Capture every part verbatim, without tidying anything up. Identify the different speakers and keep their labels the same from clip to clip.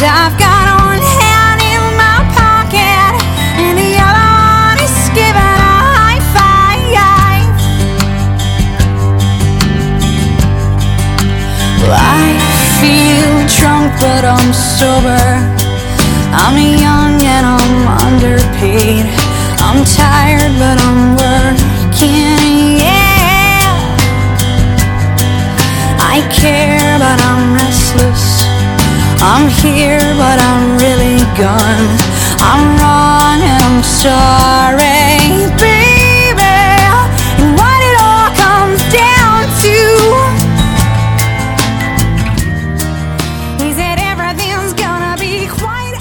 Speaker 1: I've got one hand in my pocket and the other one is giving a high five. I feel drunk but I'm sober. I'm young and I'm underpaid. I'm tired but I'm working, yeah. I care but I'm restless. I'm here but I'm really gone. I'm wrong and I'm sorry, baby. And what it all comes down to is that everything's gonna be quite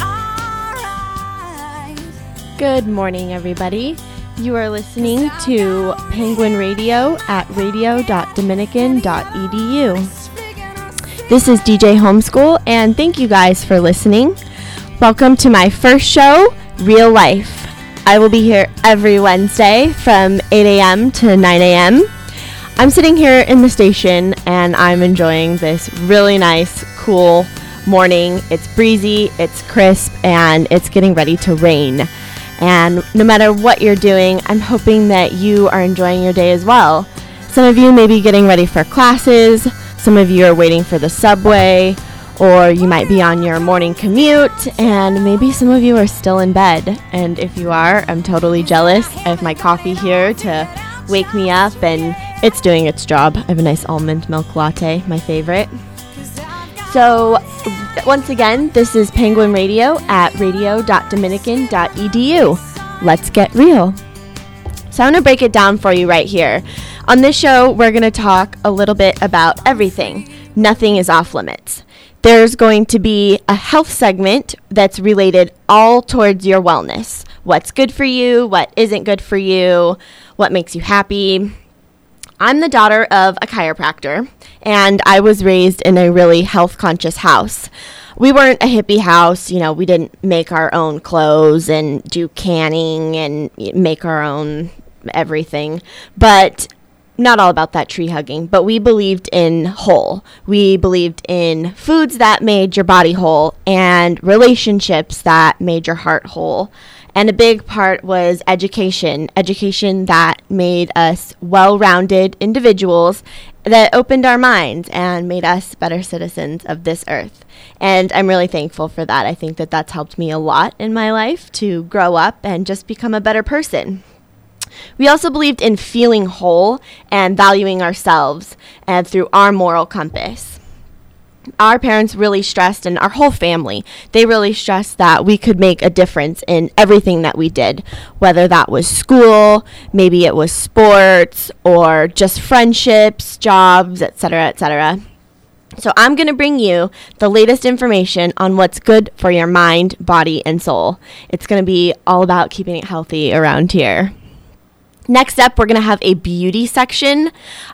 Speaker 1: alright.
Speaker 2: Good morning, everybody. You are listening to Penguin Radio at radio dot dominican dot e d u. This is D J Homeschool, and thank you guys for listening. Welcome to my first show, Real Life. I will be here every Wednesday from eight a.m. to nine a.m. I'm sitting here in the station, and I'm enjoying this really nice, cool morning. It's breezy, it's crisp, and it's getting ready to rain. And no matter what you're doing, I'm hoping that you are enjoying your day as well. Some of you may be getting ready for classes. Some of you are waiting for the subway, or you might be on your morning commute, and maybe some of you are still in bed. And if you are, I'm totally jealous. I have my coffee here to wake me up, and it's doing its job. I have a nice almond milk latte, my favorite. So, once again, this is Penguin Radio at radio dot dominican dot e d u. Let's get real. So I'm going to break it down for you right here. On this show, we're going to talk a little bit about everything. Nothing is off limits. There's going to be a health segment that's related all towards your wellness. What's good for you, what isn't good for you, what makes you happy. I'm the daughter of a chiropractor, and I was raised in a really health-conscious house. We weren't a hippie house, you know, we didn't make our own clothes and do canning and make our own everything, but not all about that tree hugging, but we believed in whole. We believed in foods that made your body whole and relationships that made your heart whole. And a big part was education, education that made us well-rounded individuals that opened our minds and made us better citizens of this earth. And I'm really thankful for that. I think that that's helped me a lot in my life to grow up and just become a better person. We also believed in feeling whole and valuing ourselves and through our moral compass. Our parents really stressed, and our whole family, they really stressed that we could make a difference in everything that we did, whether that was school, maybe it was sports, or just friendships, jobs, et cetera, et cetera. So I'm going to bring you the latest information on what's good for your mind, body, and soul. It's going to be all about keeping it healthy around here. Next up, we're going to have a beauty section.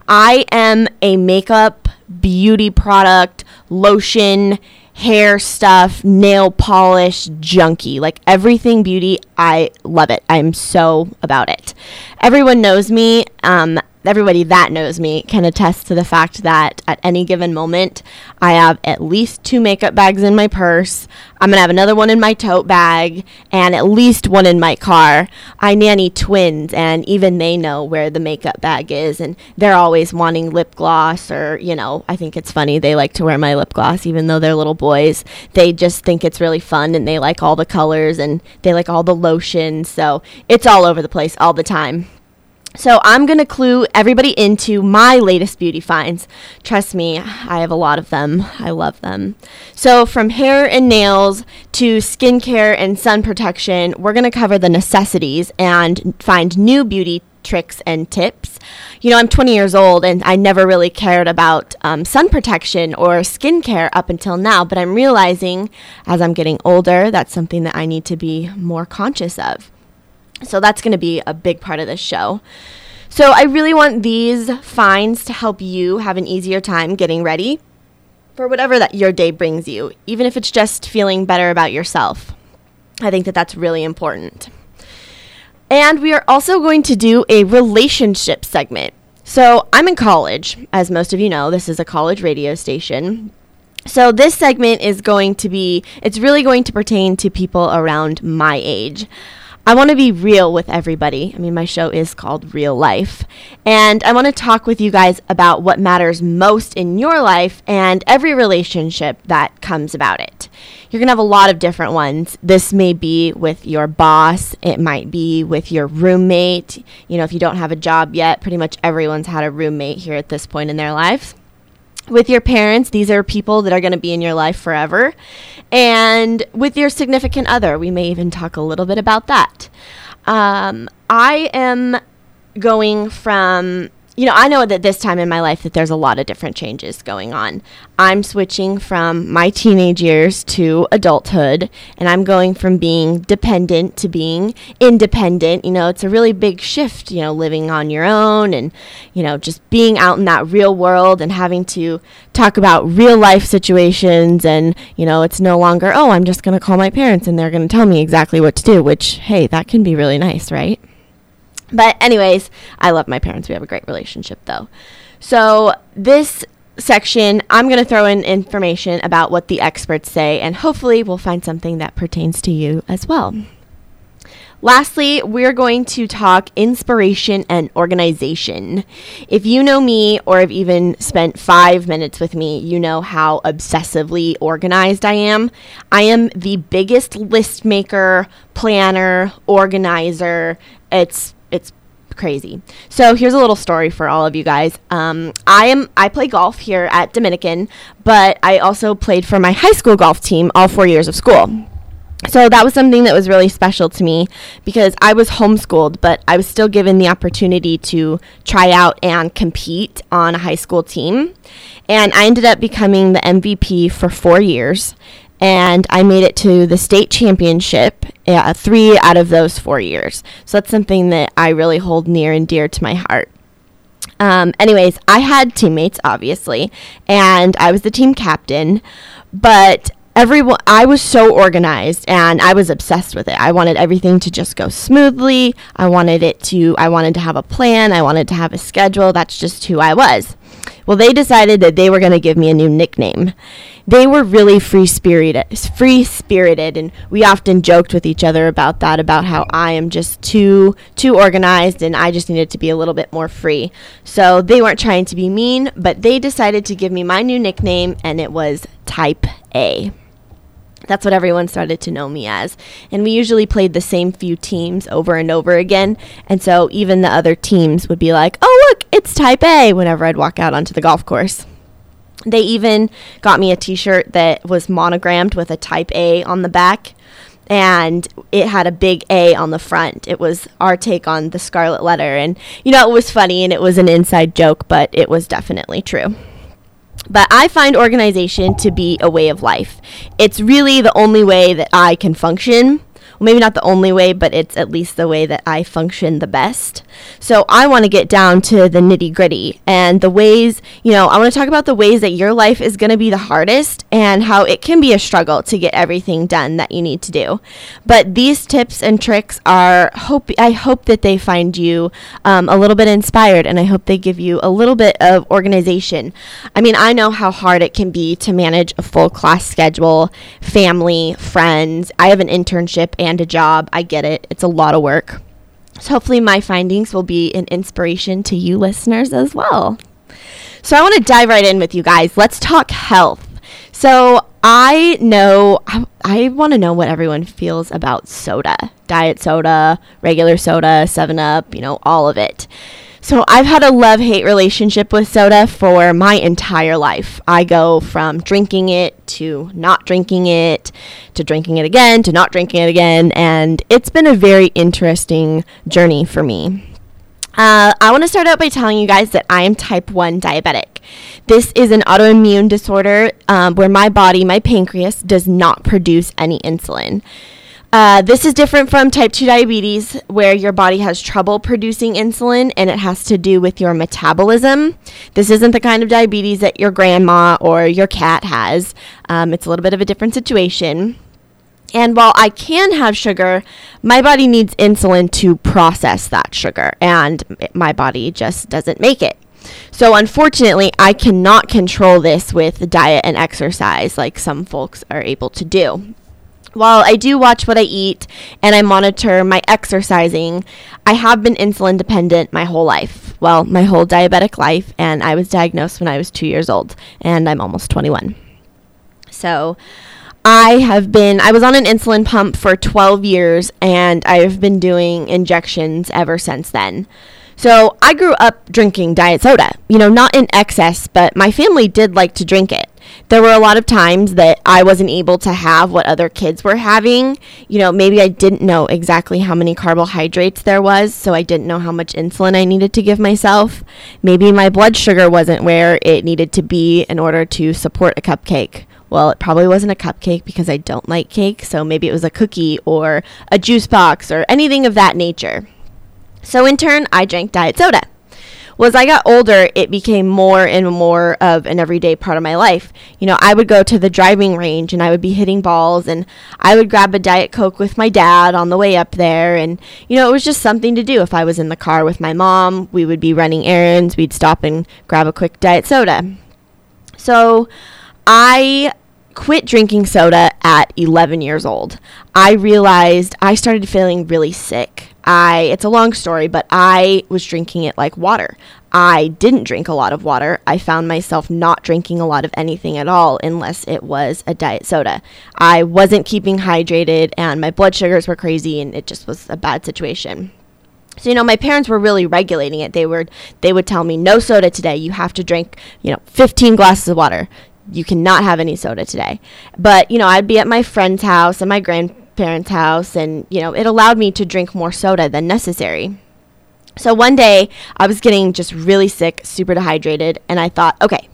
Speaker 2: I am a makeup, beauty product, lotion, hair stuff, nail polish junkie. Like everything beauty, I love it. I'm so about it. Everyone knows me. Um, everybody that knows me can attest to the fact that at any given moment, I have at least two makeup bags in my purse. I'm going to have another one in my tote bag and at least one in my car. I nanny twins, and even they know where the makeup bag is, and they're always wanting lip gloss, or, you know, I think it's funny. They like to wear my lip gloss even though they're little boys. They just think it's really fun, and they like all the colors, and they like all the lotions. So it's all over the place all the time. So I'm going to clue everybody into my latest beauty finds. Trust me, I have a lot of them. I love them. So from hair and nails to skincare and sun protection, we're going to cover the necessities and find new beauty tricks and tips. You know, I'm twenty years old, and I never really cared about um, sun protection or skincare up until now, but I'm realizing as I'm getting older, that's something that I need to be more conscious of. So that's going to be a big part of this show. So I really want these finds to help you have an easier time getting ready for whatever that your day brings you, even if it's just feeling better about yourself. I think that that's really important. And we are also going to do a relationship segment. So I'm in college, as most of you know. This is a college radio station. So this segment is going to be, it's really going to pertain to people around my age. I want to be real with everybody. I mean, my show is called Real Life. And I want to talk with you guys about what matters most in your life and every relationship that comes about it. You're going to have a lot of different ones. This may be with your boss. It might be with your roommate. You know, if you don't have a job yet, pretty much everyone's had a roommate here at this point in their lives. With your parents, these are people that are going to be in your life forever. And with your significant other, we may even talk a little bit about that. Um, I am going from, you know, I know that this time in my life that there's a lot of different changes going on. I'm switching from my teenage years to adulthood, and I'm going from being dependent to being independent. You know, it's a really big shift, you know, living on your own and, you know, just being out in that real world and having to talk about real life situations. And, you know, it's no longer, oh, I'm just going to call my parents and they're going to tell me exactly what to do, which, hey, that can be really nice, right? But anyways, I love my parents. We have a great relationship, though. So this section, I'm going to throw in information about what the experts say, and hopefully we'll find something that pertains to you as well. Lastly, we're going to talk inspiration and organization. If you know me or have even spent five minutes with me, you know how obsessively organized I am. I am the biggest list maker, planner, organizer. It's It's crazy. So here's a little story for all of you guys. Um, I am I play golf here at Dominican, but I also played for my high school golf team all four years of school. So that was something that was really special to me because I was homeschooled, but I was still given the opportunity to try out and compete on a high school team. And I ended up becoming the M V P for four years. And I made it to the state championship uh, three out of those four years. So that's something that I really hold near and dear to my heart. Um, anyways, I had teammates, obviously, and I was the team captain. But everyone, I was so organized, and I was obsessed with it. I wanted everything to just go smoothly. I wanted it to. I wanted to have a plan. I wanted to have a schedule. That's just who I was. Well, they decided that they were going to give me a new nickname. They were really free-spirited, free-spirited, and we often joked with each other about that, about how I am just too too organized and I just needed to be a little bit more free. So they weren't trying to be mean, but they decided to give me my new nickname, and it was Type A. That's what everyone started to know me as. And we usually played the same few teams over and over again. And so even the other teams would be like, oh, look, it's Type A, whenever I'd walk out onto the golf course. They even got me a t-shirt that was monogrammed with a Type A on the back. And it had a big A on the front. It was our take on the Scarlet Letter. And, you know, it was funny and it was an inside joke, but it was definitely true. But I find organization to be a way of life. It's really the only way that I can function. Well, maybe not the only way, but it's at least the way that I function the best. So I want to get down to the nitty gritty and the ways, you know, I want to talk about the ways that your life is going to be the hardest and how it can be a struggle to get everything done that you need to do. But these tips and tricks are, hope I hope that they find you um, a little bit inspired, and I hope they give you a little bit of organization. I mean, I know how hard it can be to manage a full class schedule, family, friends. I have an internship and a job. I get it. It's a lot of work. So hopefully my findings will be an inspiration to you listeners as well. So I want to dive right in with you guys. Let's talk health. So I know, I, I want to know what everyone feels about soda. Diet soda, regular soda, seven up, you know, all of it. So I've had a love-hate relationship with soda for my entire life. I go from drinking it to not drinking it, to drinking it again, to not drinking it again, and it's been a very interesting journey for me. Uh, I want to start out by telling you guys that I am type one diabetic. This is an autoimmune disorder um, where my body, my pancreas, does not produce any insulin. Uh, this is different from type two diabetes, where your body has trouble producing insulin, and it has to do with your metabolism. This isn't the kind of diabetes that your grandma or your cat has. Um, it's a little bit of a different situation. And while I can have sugar, my body needs insulin to process that sugar, and my body just doesn't make it. So unfortunately, I cannot control this with diet and exercise like some folks are able to do. While I do watch what I eat and I monitor my exercising, I have been insulin dependent my whole life. Well, my whole diabetic life, and I was diagnosed when I was two years old, and I'm almost twenty-one. So I have been, I was on an insulin pump for twelve years, and I've been doing injections ever since then. So I grew up drinking diet soda, you know, not in excess, but my family did like to drink it. There were a lot of times that I wasn't able to have what other kids were having. You know, maybe I didn't know exactly how many carbohydrates there was, so I didn't know how much insulin I needed to give myself. Maybe my blood sugar wasn't where it needed to be in order to support a cupcake. Well, it probably wasn't a cupcake because I don't like cake, so maybe it was a cookie or a juice box or anything of that nature. So in turn, I drank diet soda. Well, as I got older, it became more and more of an everyday part of my life. You know, I would go to the driving range and I would be hitting balls, and I would grab a Diet Coke with my dad on the way up there. And, you know, it was just something to do. If I was in the car with my mom, we would be running errands. We'd stop and grab a quick diet soda. So I quit drinking soda at eleven years old. I realized I started feeling really sick. I, it's a long story, but I was drinking it like water. I didn't drink a lot of water. I found myself not drinking a lot of anything at all unless it was a diet soda. I wasn't keeping hydrated, and my blood sugars were crazy, and it just was a bad situation. So, you know, my parents were really regulating it. They were, they would tell me, no soda today. You have to drink, you know, fifteen glasses of water. You cannot have any soda today. But, you know, I'd be at my friend's house and my grandparents' house, and, you know, it allowed me to drink more soda than necessary. So one day I was getting just really sick, super dehydrated, and I thought, okay,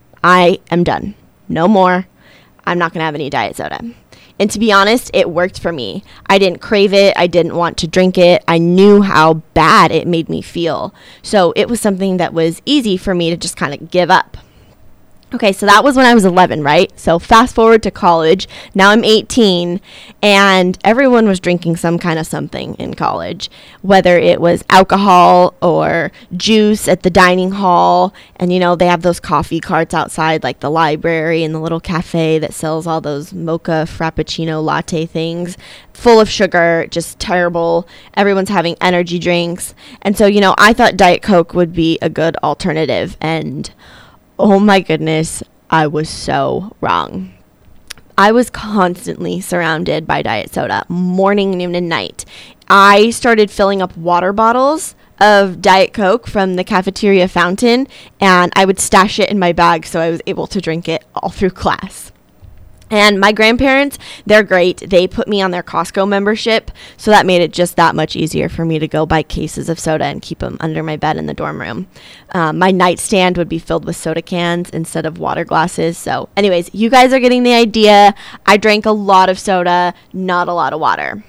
Speaker 2: I am done. No more. I'm not going to have any diet soda. And to be honest, it worked for me. I didn't crave it. I didn't want to drink it. I knew how bad it made me feel. So it was something that was easy for me to just kind of give up. Okay, so that was when I was eleven, right? So fast forward to college. Now I'm eighteen, and everyone was drinking some kind of something in college, whether it was alcohol or juice at the dining hall. And, you know, they have those coffee carts outside, like the library and the little cafe that sells all those mocha frappuccino latte things, full of sugar, just terrible. Everyone's having energy drinks. And so, you know, I thought Diet Coke would be a good alternative, and oh my goodness, I was so wrong. I was constantly surrounded by diet soda, morning, noon, and night. I started filling up water bottles of Diet Coke from the cafeteria fountain, and I would stash it in my bag so I was able to drink it all through class. And my grandparents, they're great. They put me on their Costco membership, so that made it just that much easier for me to go buy cases of soda and keep them under my bed in the dorm room. Um, my nightstand would be filled with soda cans instead of water glasses. So anyways, you guys are getting the idea. I drank a lot of soda, not a lot of water.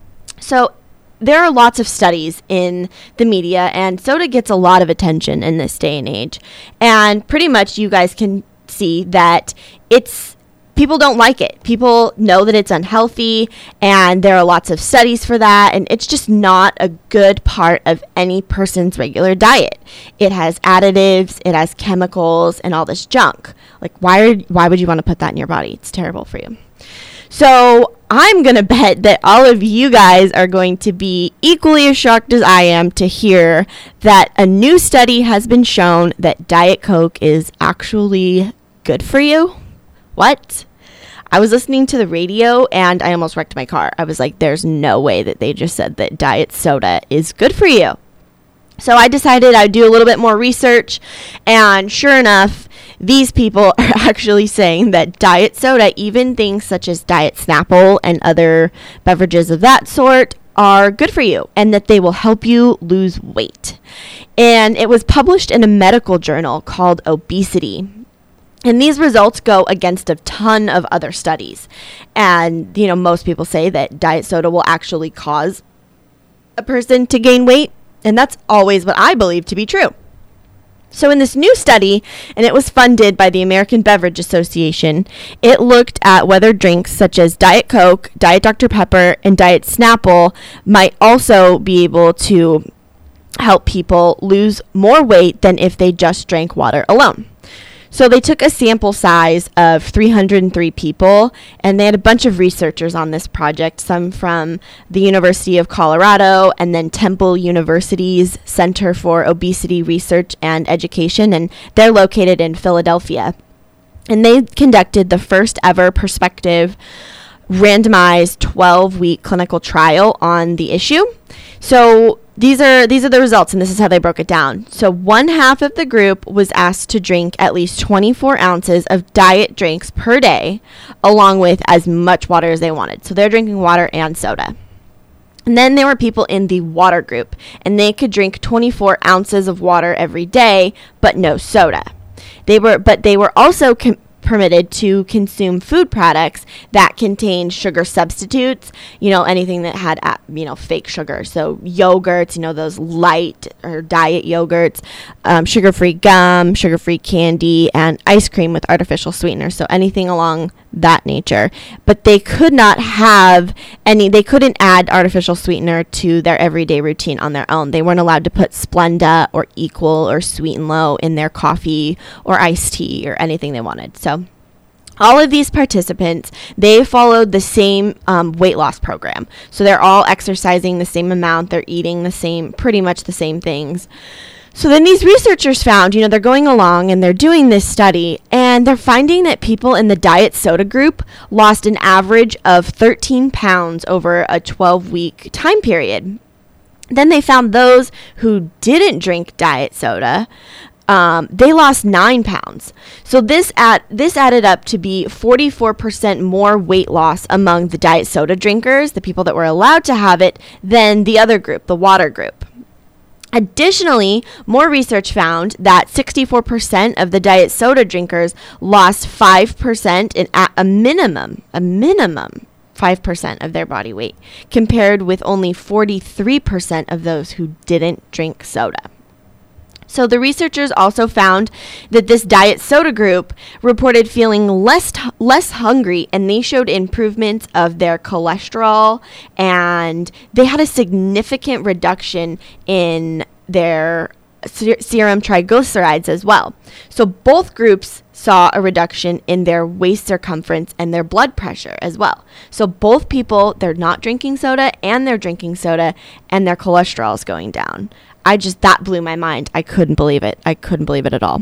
Speaker 2: So there are lots of studies in the media, and soda gets a lot of attention in this day and age. And pretty much you guys can see that it's people don't like it. People know that it's unhealthy, and there are lots of studies for that, and it's just not a good part of any person's regular diet. It has additives, it has chemicals, and all this junk. Like, why are, why would you want to put that in your body? It's terrible for you. So I'm going to bet that all of you guys are going to be equally as shocked as I am to hear that a new study has been shown that Diet Coke is actually good for you. What? I was listening to the radio and I almost wrecked my car. I was like, there's no way that they just said that diet soda is good for you. So I decided I'd do a little bit more research, and sure enough, these people are actually saying that diet soda, even things such as Diet Snapple and other beverages of that sort, are good for you, and that they will help you lose weight. And it was published in a medical journal called Obesity. And these results go against a ton of other studies. And, you know, most people say that diet soda will actually cause a person to gain weight. And that's always what I believe to be true. So in this new study, and it was funded by the American Beverage Association, it looked at whether drinks such as Diet Coke, Diet Doctor Pepper, and Diet Snapple might also be able to help people lose more weight than if they just drank water alone. So they took a sample size of three hundred three people, and they had a bunch of researchers on this project, some from the University of Colorado and then Temple University's Center for Obesity Research and Education, and they're located in Philadelphia. And they conducted the first ever prospective randomized twelve-week clinical trial on the issue. So these are these are the results, and this is how they broke it down. So one half of the group was asked to drink at least twenty-four ounces of diet drinks per day, along with as much water as they wanted. So they're drinking water and soda. And then there were people in the water group, and they could drink twenty-four ounces of water every day, but no soda. They were, but they were also com- permitted to consume food products that contained sugar substitutes, you know, anything that had, uh, you know, fake sugar. So yogurts, you know, those light or diet yogurts, um, sugar-free gum, sugar-free candy, and ice cream with artificial sweeteners. So anything along that nature. But they could not have any, they couldn't add artificial sweetener to their everyday routine on their own. They weren't allowed to put Splenda or Equal or Sweet and Low in their coffee or iced tea or anything they wanted. So all of these participants, they followed the same um, weight loss program. So they're all exercising the same amount. They're eating the same, pretty much the same things. So then these researchers found, you know, they're going along and they're doing this study, and they're finding that people in the diet soda group lost an average of thirteen pounds over a twelve-week time period. Then they found those who didn't drink diet soda, Um, they lost nine pounds. So this at this added up to be forty-four percent more weight loss among the diet soda drinkers, the people that were allowed to have it, than the other group, the water group. Additionally, more research found that sixty-four percent of the diet soda drinkers lost five percent in at a minimum, a minimum five percent of their body weight, compared with only forty-three percent of those who didn't drink soda. So the researchers also found that this diet soda group reported feeling less t- less hungry, and they showed improvements of their cholesterol, and they had a significant reduction in their ser- serum triglycerides as well. So both groups saw a reduction in their waist circumference and their blood pressure as well. So both people, they're not drinking soda and they're drinking soda, and their cholesterol is going down. I just, that blew my mind. I couldn't believe it. I couldn't believe it at all.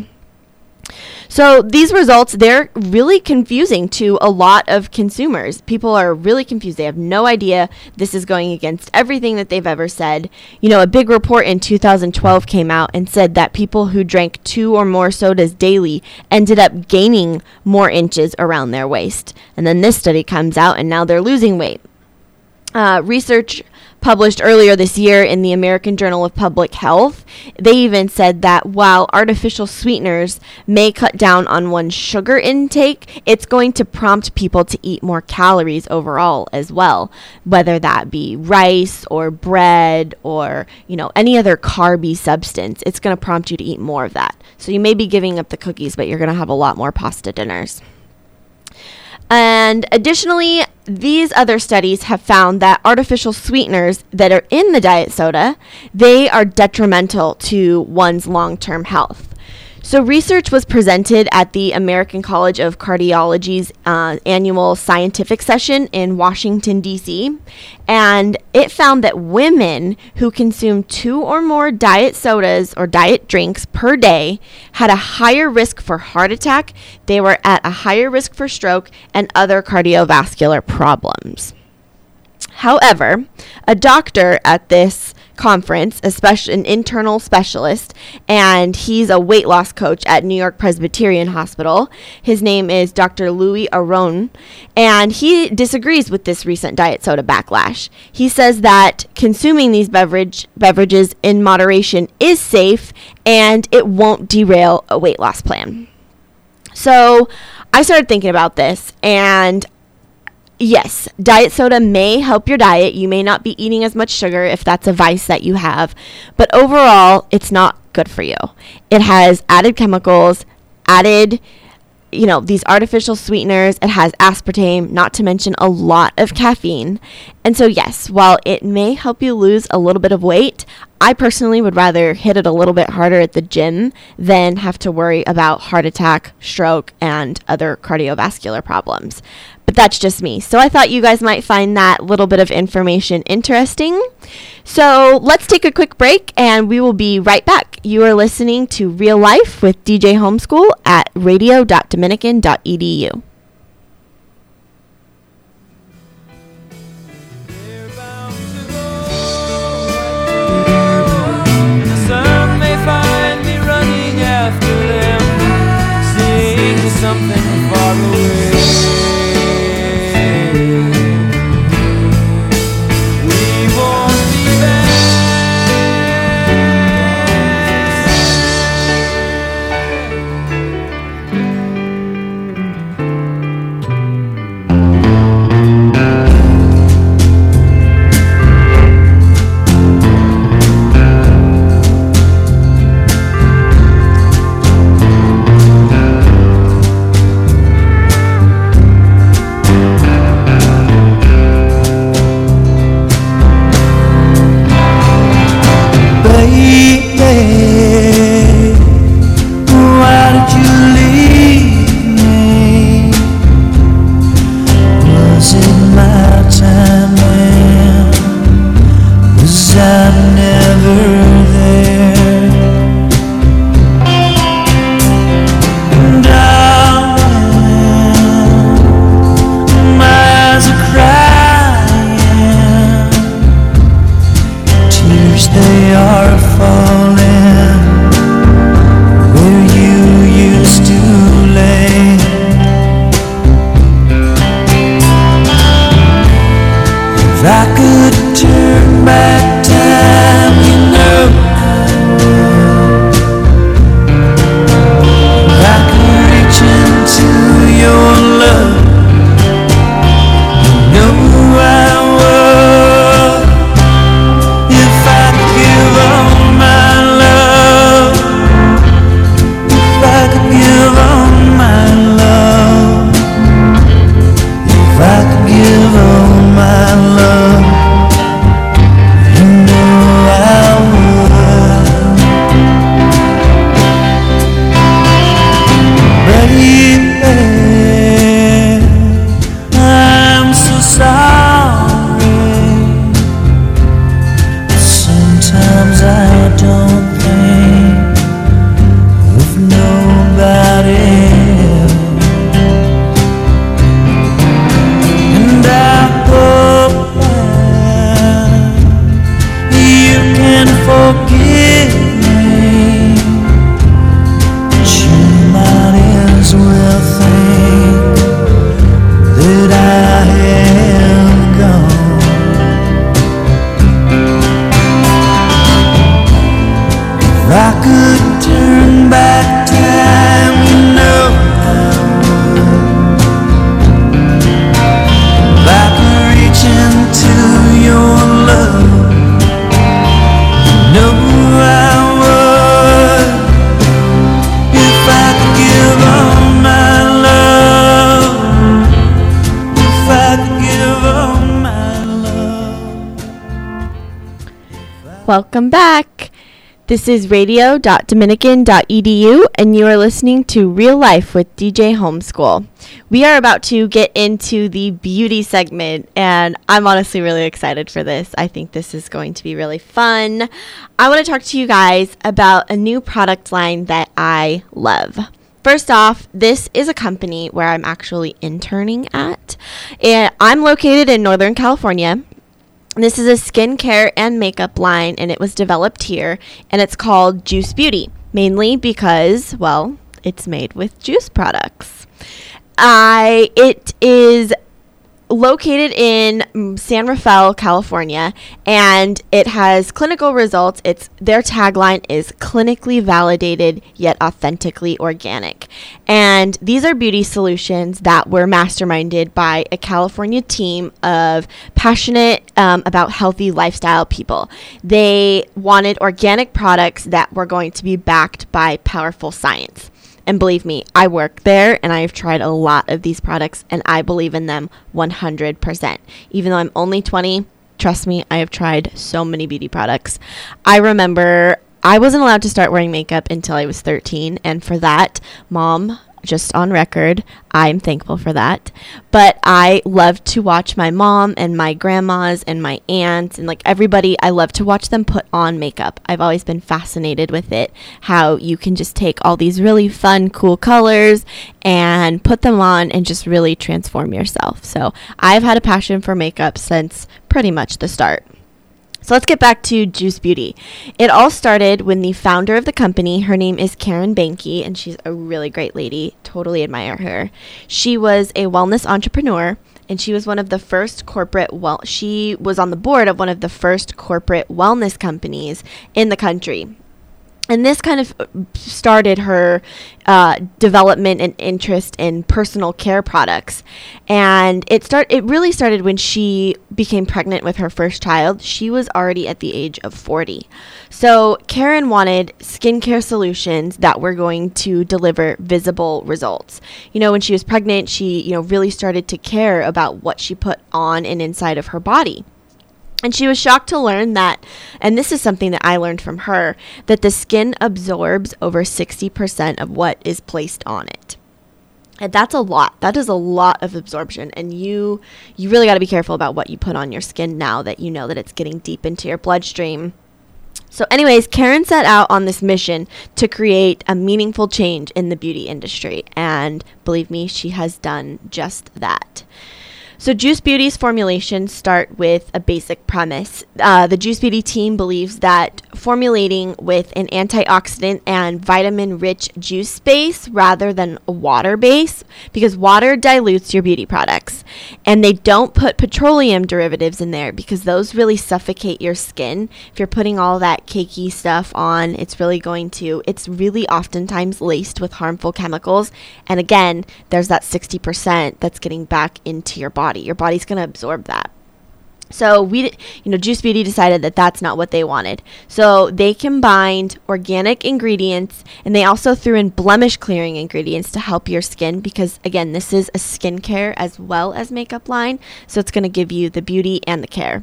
Speaker 2: So these results, they're really confusing to a lot of consumers. People are really confused. They have no idea. This is going against everything that they've ever said. You know, a big report in two thousand twelve came out and said that people who drank two or more sodas daily ended up gaining more inches around their waist. And then this study comes out, and now they're losing weight. Uh, research published earlier this year in the American Journal of Public Health, they even said that while artificial sweeteners may cut down on one's sugar intake, it's going to prompt people to eat more calories overall as well, whether that be rice or bread or, you know, any other carby substance. It's going to prompt you to eat more of that. So you may be giving up the cookies, but you're going to have a lot more pasta dinners. And additionally, these other studies have found that artificial sweeteners that are in the diet soda, they are detrimental to one's long-term health. So research was presented at the American College of Cardiology's uh, annual scientific session in Washington, D C, and it found that women who consume two or more diet sodas or diet drinks per day had a higher risk for heart attack, they were at a higher risk for stroke, and other cardiovascular problems. However, a doctor at this conference, especially an internal specialist, and he's a weight loss coach at New York Presbyterian Hospital. His name is Doctor Louis Aron, and he disagrees with this recent diet soda backlash. He says that consuming these beverage beverages in moderation is safe, and it won't derail a weight loss plan. So I started thinking about this, and yes, diet soda may help your diet. You may not be eating as much sugar if that's a vice that you have, but overall, it's not good for you. It has added chemicals, added you know, these artificial sweeteners. It has aspartame, not to mention a lot of caffeine. And so, yes, while it may help you lose a little bit of weight, I personally would rather hit it a little bit harder at the gym than have to worry about heart attack, stroke, and other cardiovascular problems. But that's just me. So I thought you guys might find that little bit of information interesting. So let's take a quick break and we will be right back. You are listening to Real Life with D J Homeschool at radio dot dominican dot e d u.
Speaker 3: Something far away. We won't be back.
Speaker 2: Welcome back. This is radio dot dominican dot e d u and you are listening to Real Life with D J Homeschool. We are about to get into the beauty segment and I'm honestly really excited for this. I think this is going to be really fun. I want to talk to you guys about a new product line that I love. First off, this is a company where I'm actually interning at, and I'm located in Northern California. This is a skincare and makeup line, and it was developed here, and it's called Juice Beauty, mainly because, well, it's made with juice products. I it is located in San Rafael, California, and it has clinical results. It's their tagline is clinically validated yet authentically organic. And these are beauty solutions that were masterminded by a California team of passionate um, about healthy lifestyle people. They wanted organic products that were going to be backed by powerful science. And believe me, I work there and I've tried a lot of these products and I believe in them one hundred percent. Even though I'm only twenty, trust me, I have tried so many beauty products. I remember I wasn't allowed to start wearing makeup until I was thirteen. And for that, Mom, just on record, I'm thankful for that. But I love to watch my mom and my grandmas and my aunts and like everybody. I love to watch them put on makeup. I've always been fascinated with it, how you can just take all these really fun, cool colors and put them on and just really transform yourself. So I've had a passion for makeup since pretty much the start. So let's get back to Juice Beauty. It all started when the founder of the company, her name is Karen Banky, and she's a really great lady. Totally admire her. She was a wellness entrepreneur, and she was one of the first corporate, well, she was on the board of one of the first corporate wellness companies in the country. And this kind of started her uh, development and interest in personal care products. And it start it really started when she became pregnant with her first child. She was already at the age of forty. So Karen wanted skincare solutions that were going to deliver visible results. You know, when she was pregnant, she, you know, really started to care about what she put on and inside of her body. And she was shocked to learn that, and this is something that I learned from her, that the skin absorbs over sixty percent of what is placed on it. And that's a lot. That is a lot of absorption. And you you really got to be careful about what you put on your skin now that you know that it's getting deep into your bloodstream. So anyways, Karen set out on this mission to create a meaningful change in the beauty industry. And believe me, she has done just that. So Juice Beauty's formulations start with a basic premise. Uh, the Juice Beauty team believes that formulating with an antioxidant and vitamin-rich juice base rather than a water base, because water dilutes your beauty products. And they don't put petroleum derivatives in there because those really suffocate your skin. If you're putting all that cakey stuff on, it's really going to, it's really oftentimes laced with harmful chemicals. And again, there's that sixty percent that's getting back into your body. Your body's going to absorb that. So we, you know, Juice Beauty decided that that's not what they wanted. So they combined organic ingredients and they also threw in blemish clearing ingredients to help your skin because, again, this is a skincare as well as makeup line. So it's going to give you the beauty and the care.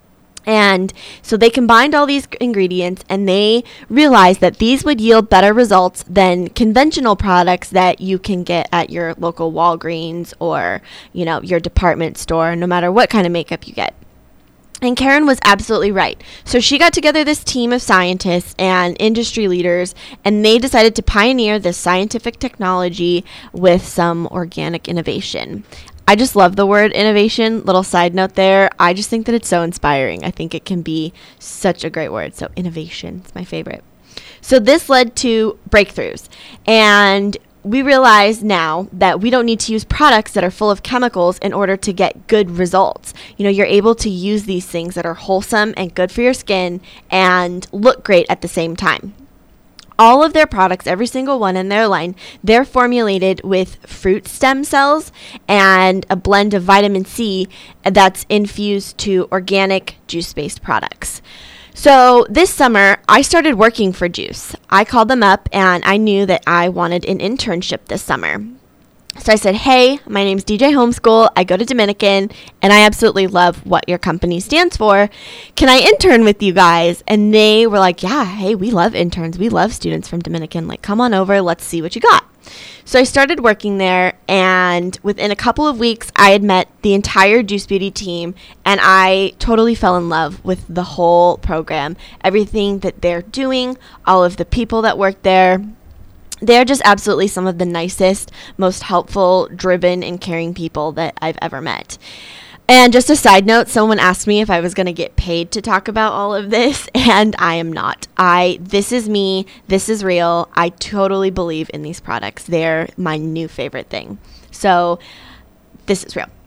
Speaker 2: And so they combined all these ingredients and they realized that these would yield better results than conventional products that you can get at your local Walgreens or, you know, your department store, no matter what kind of makeup you get. And Karen was absolutely right. So she got together this team of scientists and industry leaders, and they decided to pioneer this scientific technology with some organic innovation. I just love the word innovation. Little side note there. I just think that it's so inspiring. I think it can be such a great word. So innovation is my favorite. So this led to breakthroughs. And we realize now that we don't need to use products that are full of chemicals in order to get good results. You know, you're able to use these things that are wholesome and good for your skin and look great at the same time. All of their products, every single one in their line, they're formulated with fruit stem cells and a blend of vitamin C that's infused to organic juice-based products. So this summer, I started working for Juice. I called them up and I knew that I wanted an internship this summer. So I said, hey, my name's D J Homeschool. I go to Dominican, and I absolutely love what your company stands for. Can I intern with you guys? And they were like, yeah, hey, we love interns. We love students from Dominican. Like, come on over. Let's see what you got. So I started working there, and within a couple of weeks, I had met the entire Juice Beauty team, and I totally fell in love with the whole program. Everything that they're doing, all of the people that work there. They're just absolutely some of the nicest, most helpful, driven, and caring people that I've ever met. And just a side note, someone asked me if I was going to get paid to talk about all of this, and I am not. I this is me. This is real. I totally believe in these products. They're my new favorite thing. So this is real.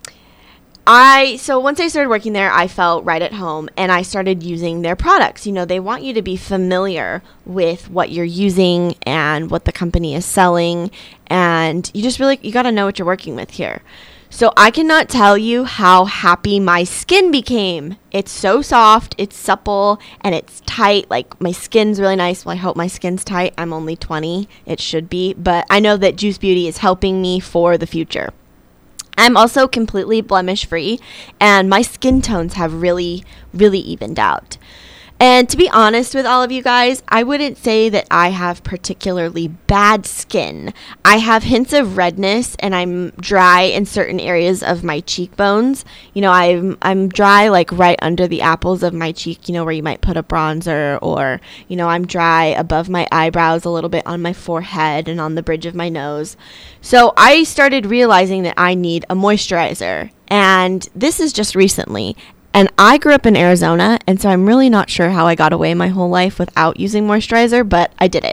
Speaker 2: I so once I started working there, I felt right at home, and I started using their products. You know, they want you to be familiar with what you're using and what the company is selling, and you just really you got to know what you're working with here. So I cannot tell you how happy my skin became. It's so soft, it's supple, and it's tight. Like, my skin's really nice. Well, I hope my skin's tight. I'm only twenty. It should be. But I know that Juice Beauty is helping me for the future. I'm also completely blemish free, and my skin tones have really, really evened out. And to be honest with all of you guys, I wouldn't say that I have particularly bad skin. I have hints of redness, and I'm dry in certain areas of my cheekbones. You know, I'm I'm dry like right under the apples of my cheek, you know, where you might put a bronzer, or, you know, I'm dry above my eyebrows a little bit on my forehead and on the bridge of my nose. So I started realizing that I need a moisturizer, and this is just recently. And I grew up in Arizona, and so I'm really not sure how I got away my whole life without using moisturizer, but I did it.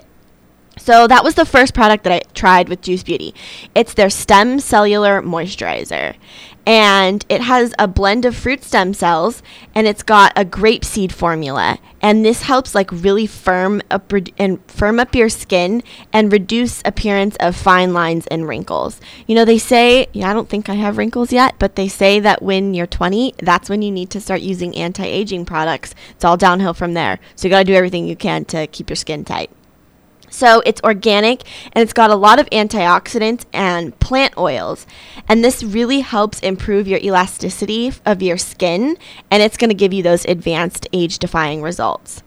Speaker 2: So that was the first product that I tried with Juice Beauty. It's their Stem Cellular Moisturizer. And it has a blend of fruit stem cells, and it's got a grapeseed formula. And this helps like really firm up re- and firm up your skin and reduce appearance of fine lines and wrinkles. You know, they say, yeah, I don't think I have wrinkles yet, but they say that when you're twenty, that's when you need to start using anti-aging products. It's all downhill from there. So you got to do everything you can to keep your skin tight. So it's organic, and it's got a lot of antioxidants and plant oils. And this really helps improve your elasticity of your skin, and it's going to give you those advanced age-defying results.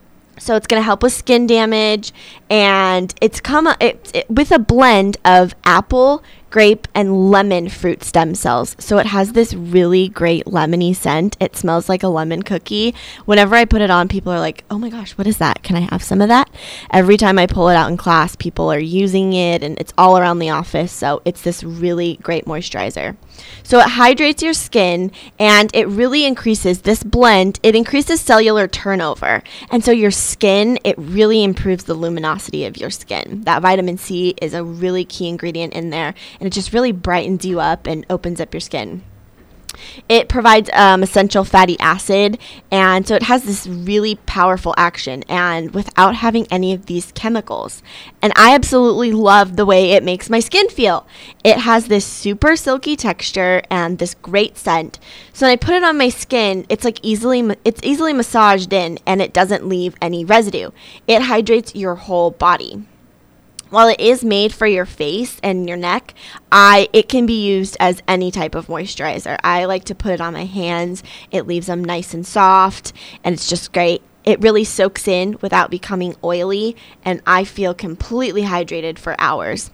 Speaker 2: So it's going to help with skin damage, and it's come it, it, with a blend of apple, grape, and lemon fruit stem cells. So it has this really great lemony scent. It smells like a lemon cookie. Whenever I put it on, people are like, oh my gosh, what is that? Can I have some of that? Every time I pull it out in class, people are using it, and it's all around the office. So it's this really great moisturizer. So it hydrates your skin, and it really increases this blend. It increases cellular turnover. And so your skin, it really improves the luminosity of your skin. That vitamin C is a really key ingredient in there, and it just really brightens you up and opens up your skin. It provides um, essential fatty acid, and so it has this really powerful action, and without having any of these chemicals. And I absolutely love the way it makes my skin feel. It has this super silky texture and this great scent. So when I put it on my skin, it's like easily it's easily massaged in, and it doesn't leave any residue. It hydrates your whole body. While it is made for your face and your neck, I it can be used as any type of moisturizer. I like to put it on my hands. It leaves them nice and soft, and it's just great. It really soaks in without becoming oily, and I feel completely hydrated for hours.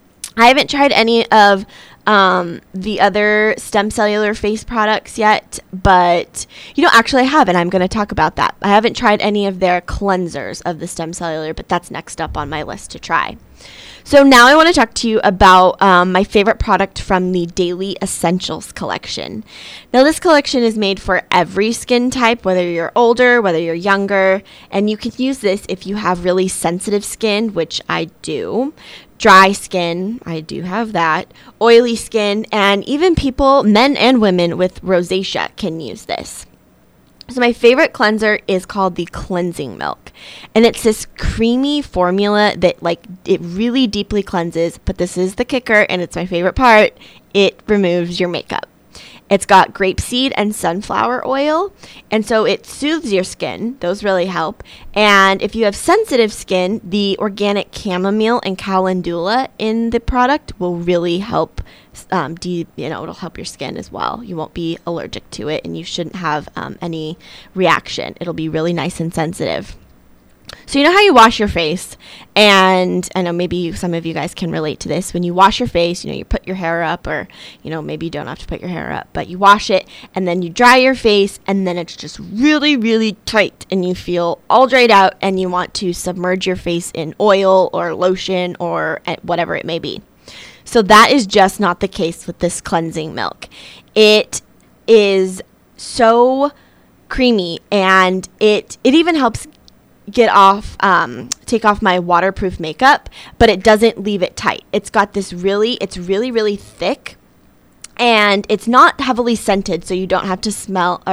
Speaker 2: I haven't tried any of um, the other Stem Cellular face products yet, but, you know, actually I have, and I'm going to talk about that. I haven't tried any of their cleansers of the Stem Cellular, but that's next up on my list to try. So now I want to talk to you about um, my favorite product from the Daily Essentials collection. Now this collection is made for every skin type, whether you're older, whether you're younger, and you can use this if you have really sensitive skin, which I do. Dry skin, I do have that. Oily skin, and even people, men and women with rosacea can use this. So my favorite cleanser is called the Cleansing Milk. And it's this creamy formula that, like, it really deeply cleanses, but this is the kicker, and it's my favorite part. It removes your makeup. It's got grapeseed and sunflower oil, and so it soothes your skin. Those really help. And if you have sensitive skin, the organic chamomile and calendula in the product will really help. Um, de- you know, it'll help your skin as well. You won't be allergic to it, and you shouldn't have um, any reaction. It'll be really nice and sensitive. So you know how you wash your face, and I know maybe you, some of you guys can relate to this. When you wash your face, you know, you put your hair up, or, you know, maybe you don't have to put your hair up, but you wash it, and then you dry your face, and then it's just really, really tight, and you feel all dried out, and you want to submerge your face in oil or lotion or whatever it may be. So that is just not the case with this Cleansing Milk. It is so creamy, and it it even helps get off, um, take off my waterproof makeup, but it doesn't leave it tight. It's got this really, it's really, really thick, and it's not heavily scented, so you don't have to smell or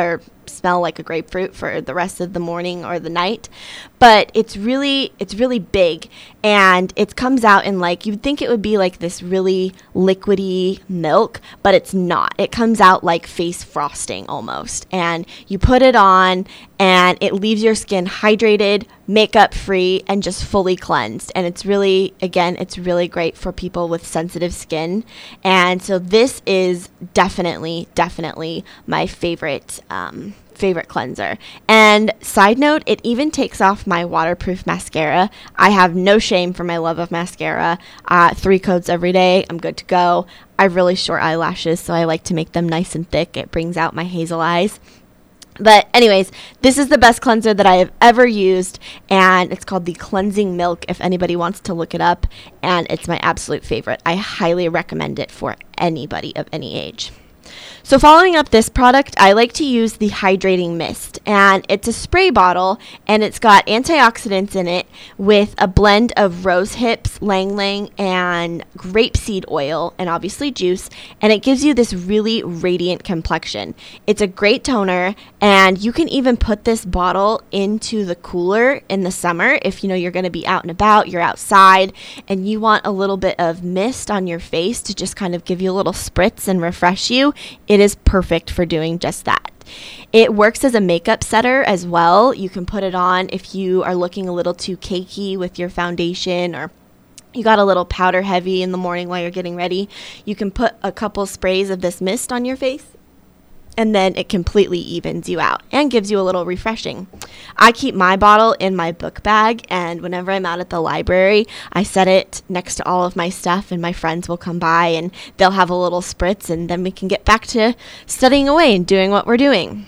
Speaker 2: smell like a grapefruit for the rest of the morning or the night. But it's really, it's really big, and it comes out in like, you'd think it would be like this really liquidy milk, but it's not. It comes out like face frosting almost. And you put it on, and it leaves your skin hydrated, makeup free, and just fully cleansed. And it's really, again, it's really great for people with sensitive skin. And so this is definitely, definitely my favorite um, favorite cleanser. And side note, it even takes off my waterproof mascara. I have no shame for my love of mascara. Uh, three coats every day. I'm good to go. I have really short eyelashes, so I like to make them nice and thick. It brings out my hazel eyes. But anyways, this is the best cleanser that I have ever used, and it's called the Cleansing Milk if anybody wants to look it up, and it's my absolute favorite. I highly recommend it for anybody of any age. So following up this product, I like to use the Hydrating Mist, and it's a spray bottle, and it's got antioxidants in it with a blend of rose hips, lang lang, and grapeseed oil, and obviously juice, and it gives you this really radiant complexion. It's a great toner, and you can even put this bottle into the cooler in the summer if you know you're going to be out and about, you're outside, and you want a little bit of mist on your face to just kind of give you a little spritz and refresh you. It is perfect for doing just that. It works as a makeup setter as well. You can put it on if you are looking a little too cakey with your foundation, or you got a little powder heavy in the morning while you're getting ready. You can put a couple sprays of this mist on your face, and then it completely evens you out and gives you a little refreshing. I keep my bottle in my book bag, and whenever I'm out at the library, I set it next to all of my stuff, and my friends will come by and they'll have a little spritz, and then we can get back to studying away and doing what we're doing.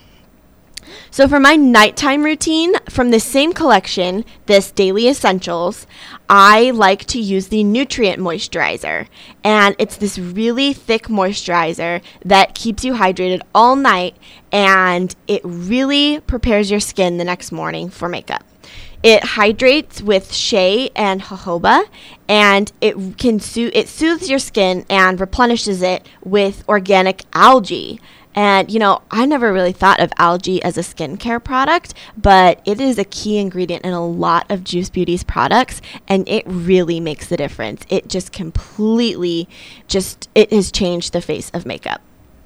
Speaker 2: So for my nighttime routine, from the same collection, this Daily Essentials, I like to use the Nutrient Moisturizer. And it's this really thick moisturizer that keeps you hydrated all night, and it really prepares your skin the next morning for makeup. It hydrates with shea and jojoba, and it can so- it soothes your skin and replenishes it with organic algae. And, you know, I never really thought of algae as a skincare product, but it is a key ingredient in a lot of Juice Beauty's products, and it really makes the difference. It just completely just, it has changed the face of makeup.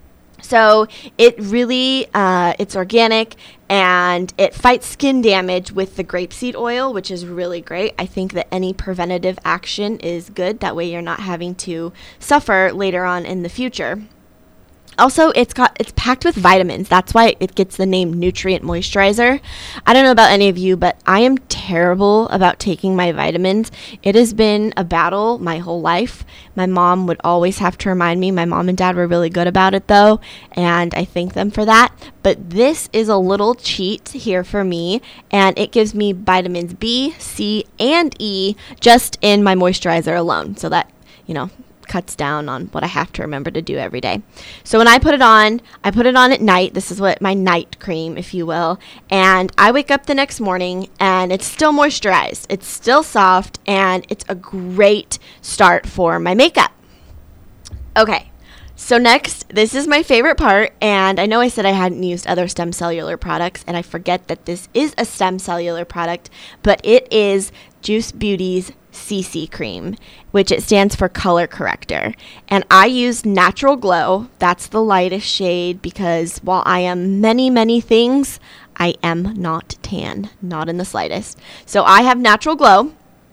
Speaker 2: So it really, uh, it's organic, and it fights skin damage with the grapeseed oil, which is really great. I think that any preventative action is good. That way you're not having to suffer later on in the future. Also, it's got it's packed with vitamins. That's why it gets the name Nutrient Moisturizer. I don't know about any of you, but I am terrible about taking my vitamins. It has been a battle my whole life. My mom would always have to remind me. My mom and dad were really good about it, though, and I thank them for that. But this is a little cheat here for me, and it gives me vitamins B, C, and E just in my moisturizer alone. So that, you know, cuts down on what I have to remember to do every day. So when I put it on, I put it on at night. This is what my night cream, if you will. And I wake up the next morning and it's still moisturized. It's still soft, and it's a great start for my makeup. Okay. So next, this is my favorite part, and I know I said I hadn't used other Stem Cellular products, and I forget that this is a Stem Cellular product, but it is Juice Beauty's C C cream, which it stands for color corrector. And I use Natural Glow. That's the lightest shade, because while I am many, many things, I am not tan, not in the slightest. So I have Natural Glow.